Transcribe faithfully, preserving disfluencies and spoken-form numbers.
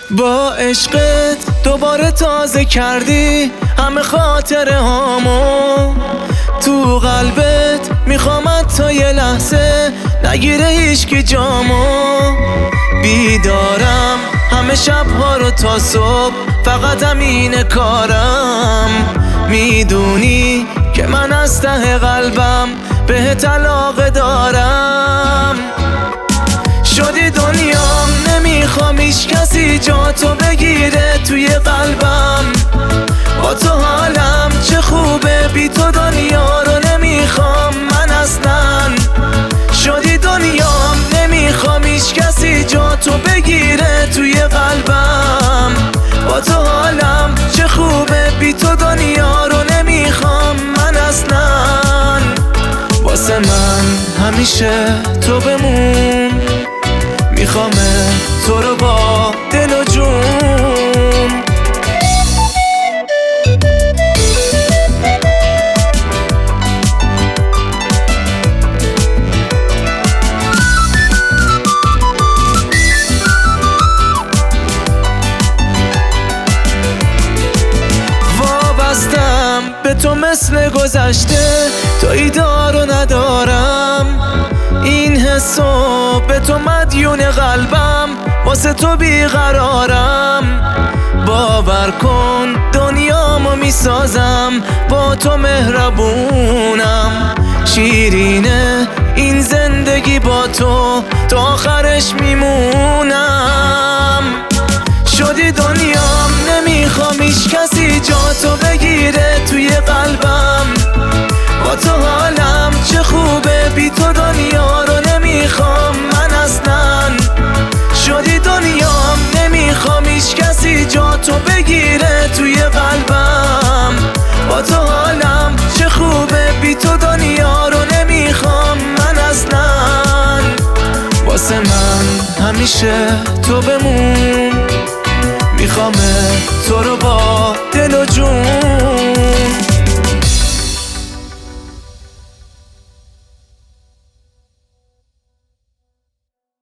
با عشقت دوباره تازه کردی همه خاطره هامو تو قلبت، میخوامت تا یه لحظه نگیره هیچکی جامو. بیدارم همه شبها رو تا صبح، فقط همینه کارم. میدونی که من از ته قلبم بهت علاقه دارم. شدی دنیام، نمیخوام هیچ کسی جا تو بگیره توی قلبم. با تو حالم چه خوبه، بی تو دنیا رو نمیخوام من اصلا. شدی دنیام، نمیخوام هیچ کسی جا تو بگیره توی قلبم. با تو حالم چه خوبه، بی تو دنیا رو نمیخوام من اصلا. واسه من همیشه تو بمون، میخوام تو رو با دل و جون. وابستم به تو مثل گذشته، تو ایدارو ندارم. این حسو به تو مدیون قلبم، واسه تو بیقرارم. باور کن دنیامو میسازم، با تو مهربونم. شیرینه این زندگی با تو، تا آخرش میمونم. شدی دنیام، نمیخوام هیچ کسی جا تو بگیره توی قلبم. با تو حالم چه خوبه، بی تو دنیا رو نمیخوام من اصلا. شدی دنیام، نمیخوام هیچ کسی جا تو بگیره توی قلبم. با تو حالم چه خوبه، بی تو دنیا رو نمیخوام من اصلا. واسه من همیشه تو بمون، میخوام تو رو با دل و جون.